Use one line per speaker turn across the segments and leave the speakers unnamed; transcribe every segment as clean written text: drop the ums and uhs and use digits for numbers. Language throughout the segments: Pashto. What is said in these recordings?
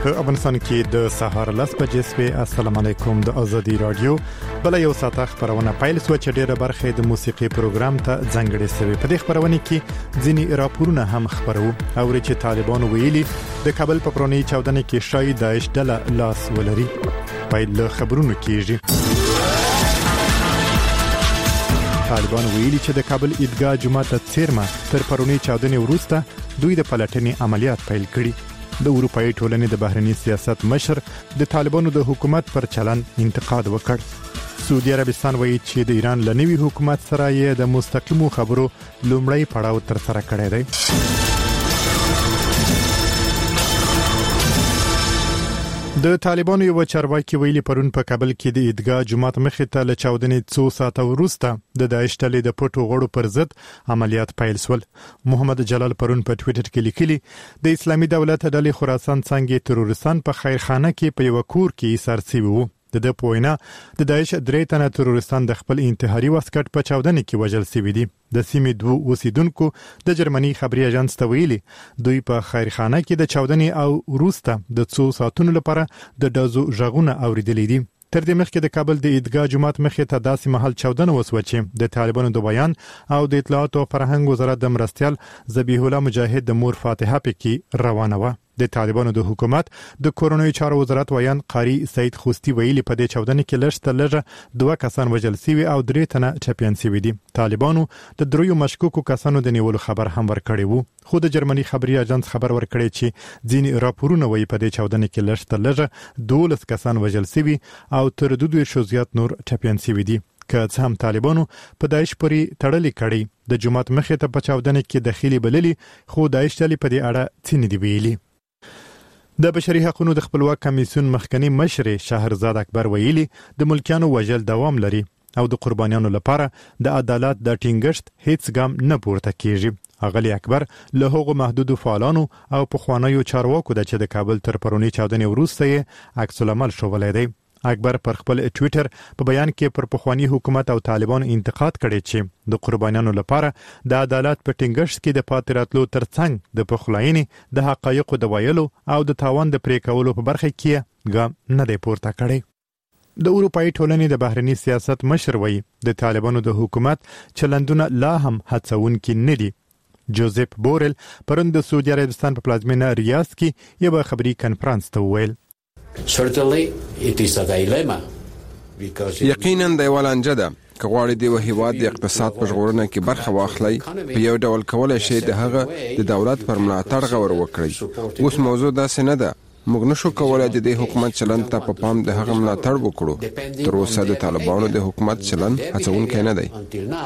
افغانستان کې د سهار 10 بجې سوي. السلام علیکم. د ازادي رادیو بل یو ساعت خبرونه پیل سو چې ډیره برخه د موسیقي پروګرام ته ځانګړې شوی. په دې خبرونه کې ځینی راپورونه هم خبرو او چې طالبان ویلي د کابل په پرونی چاودنه کې شاید داعش ډله لاس ولري. پیل خبرونه کېږي. طالبان ویلي چې د کابل عیدګاه جمعه ته څیرمه تر پرونی چاودنې وروسته دوی د پلټنې عملیات پیل کړي. د اروپאי ټولنې د بهرنی سیاست مشر د طالبانو د حکومت پر چلن انتقاد وکړ. سعودي عربستان وایي چې د ایران لنوي حکومت سره یې د مستقیمو خبرو لومړی پړاو تر سره کړی دی. د طالبانو یو چارواکي ویلي پرون په کابل کې د عیدګاه جمعه مخې ته له چاودنې 2 ساعته وروسته د داعش ډلې د پټو غړو پر ضد عملیات پیل شول. محمد جلال پرون په ټوئیټر کې لیکلي د اسلامي دولت ډلې خراسان څنګه تروریستان په خیرخانه کې په یو کور کې ایثار شوی وو. د پوینا د داعش درې تنه تروریستان د خپل انتحاري واسکټ په چاودنه کې وژل شوی دي. د سیمې دوه اوسیدونکو د جرمني خبري اژانس ته ویلي دوی په خیرخانه کې د چاودنې او وروسته د 2 ساعتونو لپاره د دازو ژغونه اوریدلې دي. تر دې مخکې د کابل د عیدګاه جمعه مخې ته داسې محل چاودنه وسوه چې د طالبانو د بیان او د اطلاعات او فرهنګ وزارت د مرستيال ذبیح الله مجاهد د مور فاتحه پکې روانه و. د طالبانو د حکومت د کورونوي چارو وزارت ویان قاری سید خوستی ویلي په دې چاودنه کې لږه 2 کسان وژل شوي او 3 تنه ټپيان شوي دي. طالبانو د دریو مشکوکو کسانو د نیولو خبر هم ورکړی وو. خو د جرمني خبري اژانس خبر ورکړی چې ځینې راپورونه وایي په دې چاودنه کې لږه 12 کسان وژل شوي او تر 200 زیات نور ټپيان شوي دي. که هم طالبانو په داعش پورې تړلې کړي د جمعه مخې ته په چاودنه کې داخلي بللي خو داعش ډلې په دې اړه څه نه دی ویلي. د بشري حقوقو د خپلواک کمیسیون مخکنی مشر شهرزاد اکبر ویلي د ملکیانو وژل دوام لري او د قربانیانو لپاره د عدالت د ټینګښت هیڅ ګام نه پورته کیږي. اغلی اکبر له هغو محدودو فعالانو او پخوانیو چارواکو د چې د کابل تر پرونی چاودنې وروسته عکس العمل شوولای دی. اکبر پر خپل ټوئیټر په بیان کې پر پخوانی حکومت او طالبان انتقاد کړی چې د قربانیانو لپاره د عدالت په ټینګښت کې د پاتراتلو ترڅنګ د پخلاینې د حقایقو د ویلو او د تاوان د پرې کولو په برخه کې ګام نه دی پورته کړی. د اروپאי ټولنې د بهرنی سیاست مشر وایي د طالبانو د حکومت چلندونه لا هم هڅونکي نه دي. جوزف بورل پرون د سعودي عربستان په پلازمینه ریاض کې یو خبري کانفرنس ته ویل
یقینا د ولانجه ده که غواړي د هیواد د اقتصاد په ژغورنه کې برخه واخلي په یو ډول کولای شي د هغه د دولت پر ملاتړ غور وکړي. اوس موضوع داسې نه ده. موږ نشو کولای د حکومت چلند ته په پام د هغه ملاتړ وکړو. تر اوسه د طالبانو د حکومت چلند هڅونکی نه دی.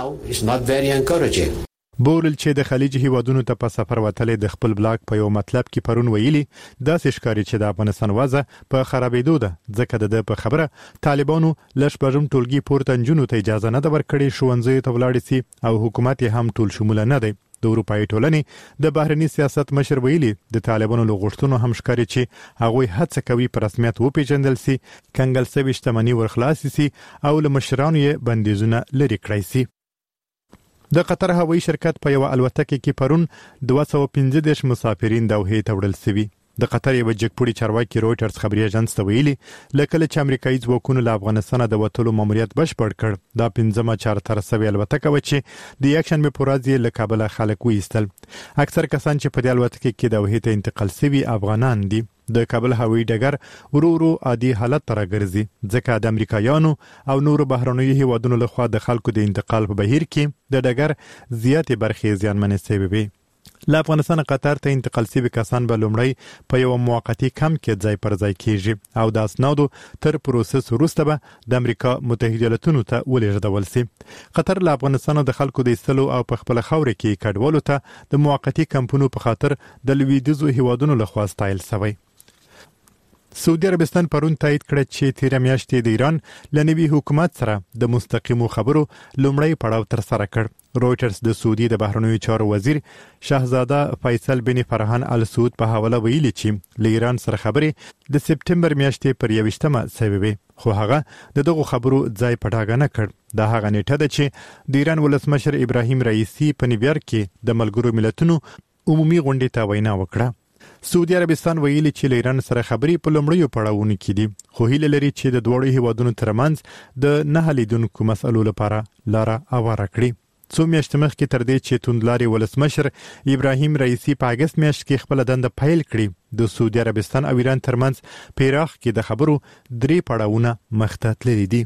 بورل چې د خلیج هیوادونو ته په سفر وتلې د خپل بلاګ په یو مطلب کې پرون ویلي داسې ښکاري چې د افغانستان وضع په خرابېدو ده ځکه د په خبره طالبانو لږ بجم ټولګي پورته انجونو ته اجازه نه ورکړي شوونځي ته ولاړ سي او حکومت هم ټول شمول نه دی. د اروپאי ټولنې د بهرنی سیاست مشر ویلي د طالبانو لغښتونو هم ښکاري چې هغه هڅه کوي پر رسمیت وپیژندل سي کنګل سوي شتمنۍ ورخلاص سي او له مشرانو یې بندیزونه لري کړی سي. د قطر هوایي شرکت په یو الوتکه کې پرون 215 مسافرین دوحې ته وړل شوي. د قطر یو جګپوړي چارواکي رويټرز خبري اژانس ته ویلي لکه چې امریکایي ځواکونو له افغانستان د وټولو ماموریت بشپړ کړ. دا 15مه چارتر سوي الوتکه و چې د یکشن په پورازي له کابل خلک وېستل. اکثر کسان چې په دې الوتکه کې دوحې ته انتقال شوي افغانان دي. د کابل هوایي ډګر ورو عادي حالت ته راګرځي ځکه د امریکایانو او نورو بهرنیو هیوادونو لخوا د خلکو د انتقال په بهیر کې د ډګر زیاتې برخې زیانمنې شوي وي. له افغانستان قطر ته انتقال شوي کسان به لومړی په یو موقتی کمپ کې ځای پر ځای کیږي او د اسنادو تر پروسس وروسته به د امریکا متحده ایالاتونو ته ولېږدول شي. قطر له افغانستان د خلکو د ایستلو او په خپل خاور کې کډوالو ته د موقتی کمپونو په خاطر د لویدیځو هیوادونو لخوا ستایل شوی. سعودي عربستان پرون تایید کړ چې تیر میاشتې د ایران لنوي حکومت سره د مستقیمو خبرو لومړی پړاو تر سره کړ. رويټرز د سعودي د بهرنیو چارو وزیر شاهزاده فیصل بن فرحان ال سعود په حواله ویلي چې له ایران سره خبرې د سپټمبر میاشتې پر 21مه شوې خو هغه دغه خبرو ځای پټاګه نه کړ. دا هغه نیټه ده چې د ایران ولسمشر ابراهیم رئیسی په نیویارک کې د ملګرو ملتونو عمومي غونډې ته وینا وکړه. سعودي عربستان ویلي چې ایران سره خبرې په لومړیو پړاوونو کې دي، خو هیله لري چې د دوه هیوادونو ترمنځ د نه حلیدونکو مسلو لپاره لاره هواره کړي. څو میاشتې مخکې تر دې چې توندلاري ولسمشر ابراهیم رئیسی په اگست میاشت کې خپل دنده پیل کړي، د سعودي عربستان او ایران ترمنځ پیراخ کې د خبرو 3 پړاوونه مخته تللي دي.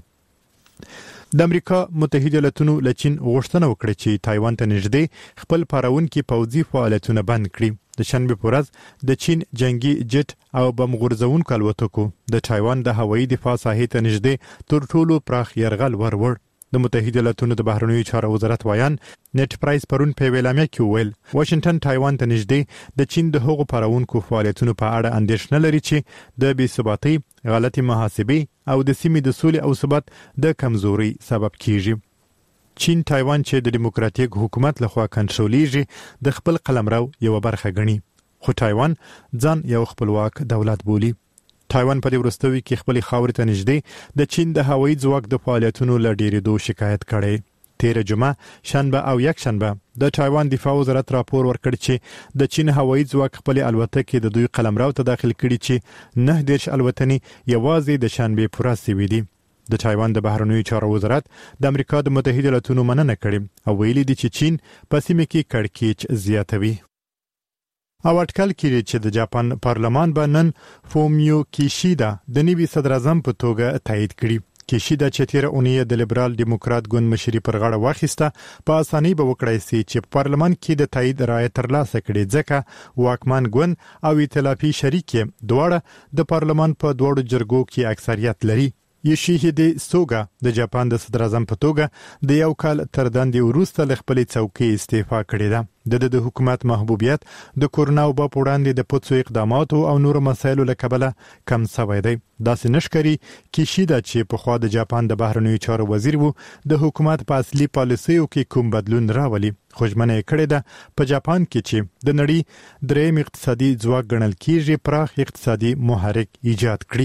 د امریکا متحده ایالاتونو له چین غوښتنه وکړه چې تایوان ته نږدې خپل پاراونکي پوځي فعالیتونه بند کړي. د شنبه په ورځ د چین جنگي جټ او بم غورځونکو الوتکو د تایوان د هوایي دفاع ساحې ته نږدې تر ټولو پراخ یرغل ورور. د متحده ایالاتونو د بهرنیو چارو وزارت وایان نت پرایس پرون په ویلامه کې ویل واشنگټن تایوان ته نږدې د چین د هغو پاراونکو فعالیتونو په اړه اندېښنه لري چې د بې ثباتۍ، غلطي محاسبې او د سیمې د سولې او ثبات د کمزوري سبب کیږي. چین تایوان چې د دیموکراتیک حکومت لخوا کنټرولېږي د خپل قلمرو یو برخه ګڼي، خو تایوان ځان یو خپلواک دولت بولي. تایوان په دې وروستیو کې خپل خاورې ته نږدې د چین د هوایي ځواک د فعالیتونو له ډېرېدو شکایت کړی. تیر جمعه شنبه او یک شنبه د تایوان دفاع وزارت راپور ورکړ چې د چین هوایي ځواک خپل الوتکې د دوی قلمرو ته داخل کړي چې 19 الوتنې یوازې د شنبه پر ورځ سوي دي. د تایوان د بهرنیو چارو وزارت د امریکا د متحده ایالاتونو مننه کړې او ویلي دي چې چین په سیمه کې کړکېچ زیاتوي. او اټکل کړي چې د جاپان پارلمان به نن فومیو کیشیدا د نوي صدر اعظم په توګه تایید کړي. کیشیدا چې تیر اونۍ د لیبرال دیموکرات ګوند مشري پر غاړه واخیسته په اسانۍ به وکړای شي چې په پارلمان کې د تایید رائے ترلاسه کړي، ځکه واکمن ګوند او ائتلافي شریک دواړه د پارلمان په دوړو جرګو کې اکثریت لري. یوشیهیده سوګا د جاپان د صدر اعظم په توګه د یو کال تر دندې وروسته له خپلې څوکۍ استعفا کړې ده. د حکومت محبوبیت د کورونا وبا په وړاندې د پوڅو اقداماتو او نورو مسایلو له کبله کم شوی دی. داسې نشکري کیشیدا چې په خوا د جاپان د بهرنیو چارو وزیر وو د حکومت په اصلي پالیسیو کې کوم بدلون راولي. خوشمنه کړې ده په جاپان کې چې د نړۍ دریم اقتصادي ځواک ګڼل کیږي پراخ اقتصادي محرک ایجاد کړي.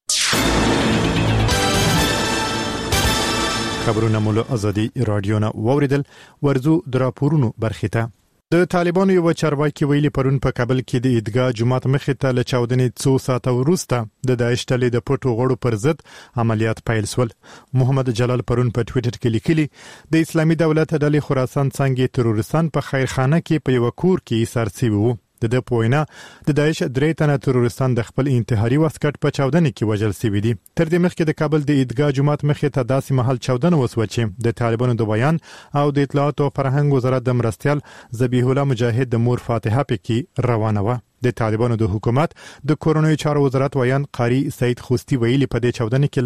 خبرونه مولو ازادي رادیو نه ووریدل. ورزو د راپورونو برخې ته. د طالبانو یو چارواکي ویلي پرون په کابل کې د عیدګاه جمعات مخې ته له چاودنې 2 ساعته وروسته د داعش ډلې د پټو غړو پر ضد عملیات پیل شول. محمد جلال پرون په ټوئیټر کې لیکلي د اسلامي دولت ډلې خراسان څنګه تروریستان په خیرخانه کې په یو کور کې ایثار شوي وو. د پوینا د داعش 3 تنه تروریستان د خپل انتحاري واسکټ په چاودنه کې وژل شوي دي. تر دې مخکې د کابل د عیدګاه جمعات مخې ته داسې محل چاودنه وسوه چې د طالبانو د بیان او د اطلاعات او فرهنګ وزارت د مرستيال ذبیح الله مجاهد د مور فاتحه پکې روانه و. د طالبانو د حکومت د کورونوي چارو وزارت ویان قاری سید خوستی ویلي په دې چاودنه کې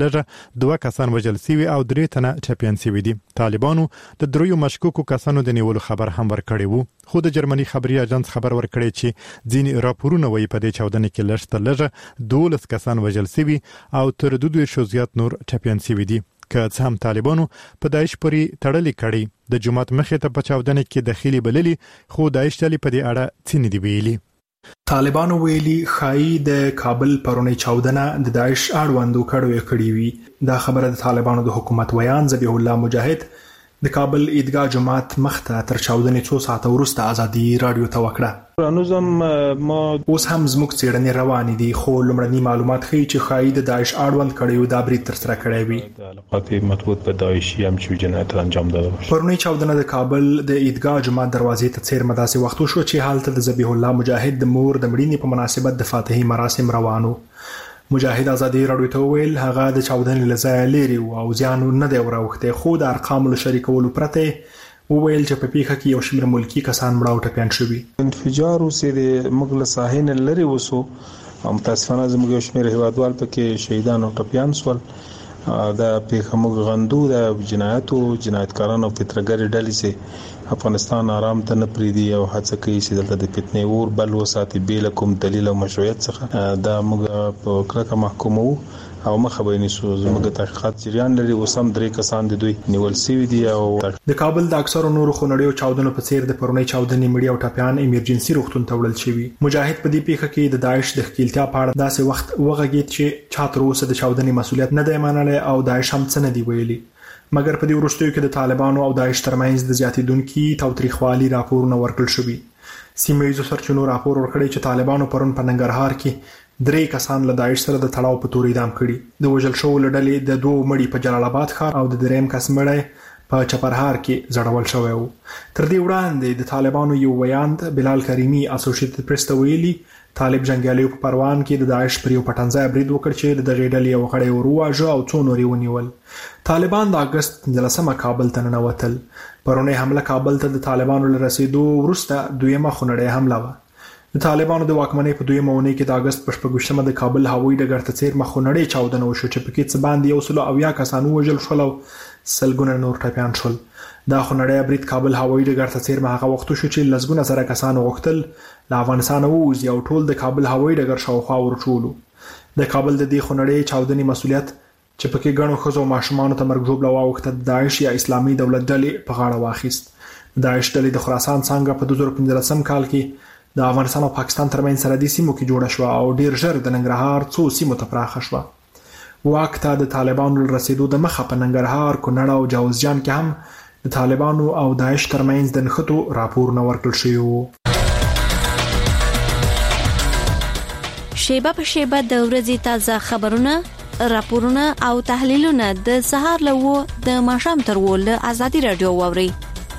لږ 2 کسان وژل شوي او 3 تنه ټپيان شوي دي. طالبانو د 3 مشکوکو کسانو د نیولو خبر هم ورکړی وو، خو د جرمني خبري اژانس خبر ورکړی چې ځینې راپورونه وایي په دې چاودنه کې لږ 12 کسان وژل شوي او تر 200 زیات نور ټپيان شوي دي. که څه هم طالبانو په داعش پورې تړلې کړي د جمعات مخې ته په چاودنه کې داخلي بللي، خو داعش ډلې په دې اړه څه نه دی ویلي.
طالبانو ویلي خای د کابل پرونی چاودنه د داعش اړوندو کړي وي. دا خبره د طالبانو د حکومت ویان ذبیح الله مجاهد د کابل عیدګاه جمعات مخته تر چاودنې 2 ساعته وروسته ازادي رادیو ته وکړه.
نوزم ما
اوس هم زموږ څېړنې روانې دي، خو لومړني معلومات ښیي چې خای د داعش اړوند کړي دا برید تر سره کړی وي.
د علاقات مربوط به داعشي هم چې جنایت انجام داده.
پرونی چاودنه د کابل د عیدګاه جمعات دروازې ته څیرمه داسې وخت شو چې حالت د ذبیح الله مجاهد د مور د مړینې په مناسبت د فاتحي مراسم روانو. مجاهد ازادي رادیو ته ویل هغه د چاودنې لځای لري او ځان نه دی وروخته، خو د ارقام له شریکولو پرته وویل چې په پیښه کې یو شمېر ملکی کسان مړه او ټپيان شوي.
انفجار وسې مغل ساحین لري وسو متاسفانه زموږ یو شمېر هیوادوال پکې شهیدان او ټپيان سول. د پیښه موږ غندو د جنایتکارانو فطرګر ډلې سي افغانستان آرام ته نه پریدي او هڅه کوي چې دلته د فتنې اور بل وساتي بل کوم دلیل او مشروعیت څخه دا موږ په کلکه محکومو او مخه نشو. زموږ تحقیقات جریان لري، وسم 3 کسان د دوی نیول سوي دي. او
د کابل د اکثر نورو خونړیو چاودنو په څیر د پرونی چاودنې مړي او ټپيان ایمرجنسي روغتون ته وړل شوي. مجاهد په دې پیښه کې د داعش د ښکیلتیا په اړه داسې وخت وغږید چې چا تر اوسه د چاودنې مسؤلیت نه دی منلی او داعش هم څه نه دی ویلي. مګر په دې وروستیو کې د طالبانو او داعش ترمنځ د زیاتېدونکي تاوتریخوالي راپورونه ورکړل شوي. سیمه ییزو سرچینو راپور ورکړی چې طالبانو پرون په ننګرهار کې 3 کسان له داعش سره د تړاو په تور اعدام کړي. د وژل شوو لړلې د 2 مړي په جلال آباد ښار او د دریم کس مړی په چپرهار کې زړول شوی و. تر دې وړاندې د طالبانو یو ویاند بلال کریمی اسوسییټډ پریس ته ویلي طالب جنگیالیو په پروان کې د داعش پر یو پټنځای برید وکړ چې د دغې ډلې یو غړی ورواژه او څو نور ونیول. طالبان د اگست 15 کابل ته ننوتل. پرونی حمله کابل ته د طالبانو له رسیدو وروسته دویمه خونړۍ حمله وه. د طالبانو د واکمنۍ په دویمه اونۍ کې د اگست په 14مه د کابل هوایي ډګر ته څیرمه خونړۍ چاودنه وشوه چې پکې څه باندې 170 کسان ووژل شول او سلګونه نور ټپیان شول. دا خونړی برید کابل هوایي ډګر ته څیرمه هغه وخت شو چې لسګونه زره کسان غوښتل له افغانستان ووځي او ټول د کابل هوایي ډګر شاوخوا ورټولو. د کابل د دې خونړۍ چاودنې مسؤلیت چې پکې ګڼو ښځو او ماشومانو ته مرګ ژوبله واوښته د داعش یا اسلامي دولت ډلې په غاړه واخیست. داعش ډلې د خراسان څانګه په 2015 کال کې د افغانستان او پاکستان ترمنځ سرحدي سیمو کې جوړه شوه او ډیر ژر د ننګرهار څو سیمو ته پراخه شوه. واک ته د طالبانو رسیدو د مخه په ننګرهار، کونړ او جوزجان کې هم د طالبانو او داعش ترمنځ د نښتو راپور نه ورکړل شوی و.
شیبه په شیبه د ورځې تازه خبرونه، راپورونه او تحلیلونه د سهار له د ماښام تر ول آزادي رادیو ووري.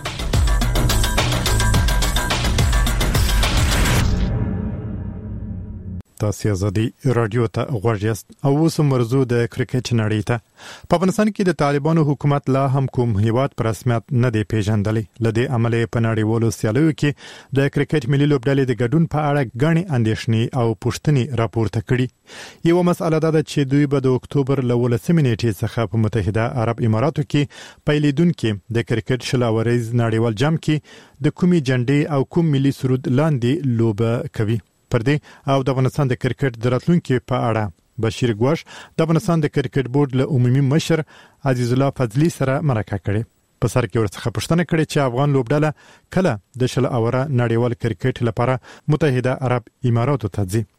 تاسو ازادي رادیو ته غوړیاست او اوس مرزو د کرکټ نړۍ ته. په افغانستان کې د طالبانو حکومت لا هم کوم هیواد پر رسمیت نه دی پیژندلی. لدې عمل په نړیوالو سیالیو کې د کرکټ ملي لوبډلې د ګډون په اړه غني اندېښنې او پوښتنې راپورته کړي. یو مسله ده چې دوی به د اکتوبر ل 18 نیټې څخه په متحده عرب اماراتو کې پیلیدونکو د کرکټ شلاوريز نړیوال جام کې د کومي جنډې او کوم ملي سرود لاندې لوبه کوي. پر دې او د افغانستان د کرکټ د راتلونکو په اړه بشیر ګوش د افغانستان د کرکټ بورډ له عمومي مشر عزیز الله فضلی سره مرکه کړې. په سر کې ورڅخه پوښتنه کړې چې افغان لوبډله کله د شل اوره نړیوال کرکټ لپاره متحده عرب اماراتو ته ځي.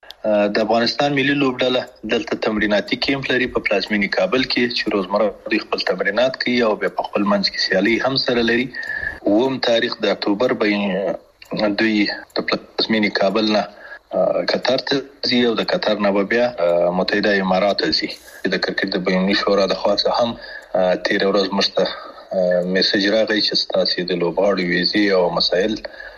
د افغانستان ملي لوبډله دلته تمریناتي کیمپ لري په پلازمینی کابل کې چې روزمره د خپل تمرینات کوي او په خپل منځ کې سیالي هم سره لري. ووم تاریخ د اکتوبر به دوی د پلازمینی کابل نه قطر ته ځي او د قطر نه بیا متحده امارات ته ځي. د کرکټ د بینالمللي شورا د خاصه هم 13 ورځې مشته میسج راغی چې تاسو د لوبغاړو ویزې او مسایل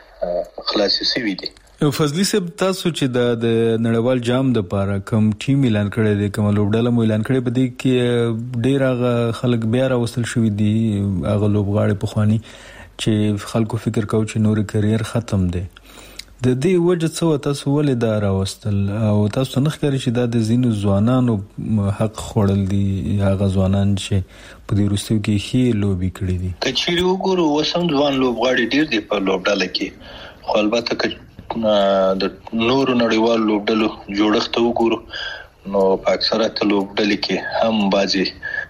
خلاصې شوي دي.
فضلی صاحب، تاسو چې د نړیوال جام د لپاره کوم ټیم اعلان کړی دی، کوم لوبډله مو اعلان کړی، په دې کې ډیر هغه خلک بیا راوستل شوی دي، هغه لوبغاړي په خواني چې خلکو فکر کوي چې نور کرییر ختم دی. د دې وجه څه تاسو ولې دا راوستل او تاسو نه ښکاري چې دا د زینو ځوانانو حق خوړل دي، هغه ځوانان چې په دې وروستیو کې ښې لوبې کړې دي؟
کچېرې وګورو وسم ځوان لوبغاړي ډیر دي په لوبډله کې، خو البته د نورو نړیوال لوبډلو جوړښت وګورو نو په اکثره لوبډلې کې هم بعضي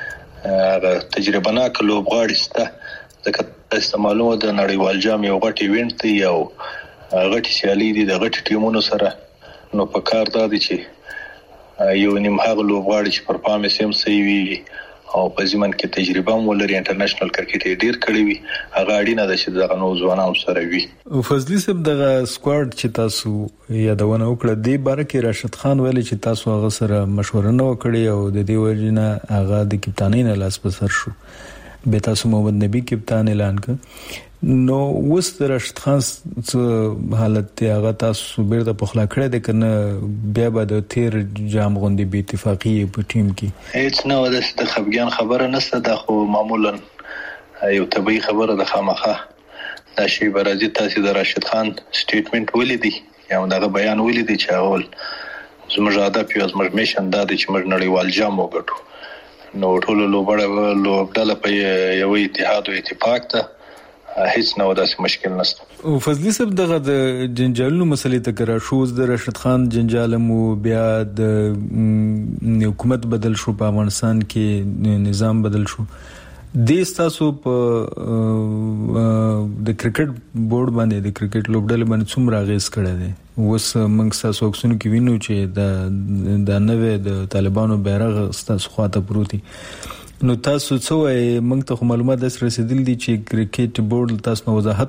هغه تجربه ناک لوبغاړي شته. ځکه تاسو معلومه د نړیوال جام یو غټ ایونت دی او غټ سیالي دي د غټ ټیمونو سره، نو په کار دا دي چې یو نیم هغه لوبغاړي چې پر پام سیم سوي او په ځمن کې تجربه مو لري، انټرنیشنل کرکټ ډیر کړی وي، هغه اړینه ده چې دغه نو ځوانان سره وي.
فضلی صاحب، دغه سکواډ چې تاسو یادونه وکړه د باره کې راشد خان ویلي چې تاسو هغه سره مشوره نه وکړي او د دې وجنه هغه د کپتانۍ نه لاس په سر شو. به تاسو محمد نبی کپتان اعلان کړ، نو اوس د راشد خان څه حالت دی؟ هغه تاسو بیرته پخلا کړی دی کنه بیا به د تیر جام غوندي بې اتفاقی په ټیم کې؟
هیڅ نه ودا چې د خفګان خبره نشته، دا خو معمولا یو طبيعي خبره ده. خامخه دا شی برازي تاسو د راشد خان سټیټمنټ ولیدي یا دغه بیان ولیدي چې اول زموږ هدف یو زموږ میشن دا دی چې موږ نړیوال جام وګټو. نو ټول لوبډله په یو اتحاد او اتفاق ته هیڅ نه وداسې مشکل نشته.
فضلی صاحب، دغه د جنجالونو مسلې ته کرا شو، د راشد خان جنجال مو بیا د حکومت بدل شو، په افغانستان کې نظام بدل شو. د تاسو په د کرکټ بورډ باندې د کرکټ لوبډله باندې څومره اغیز کړی دی؟ اوس موږ تاسو وکسونو کې وینو چې د نوې د طالبانو بیرغ تاسو خواته پروتي، نو تاسو څه وایي؟ موږ ته معلومات داس رسیدل دي چې کرکټ بورډ تاسو نو وضاحت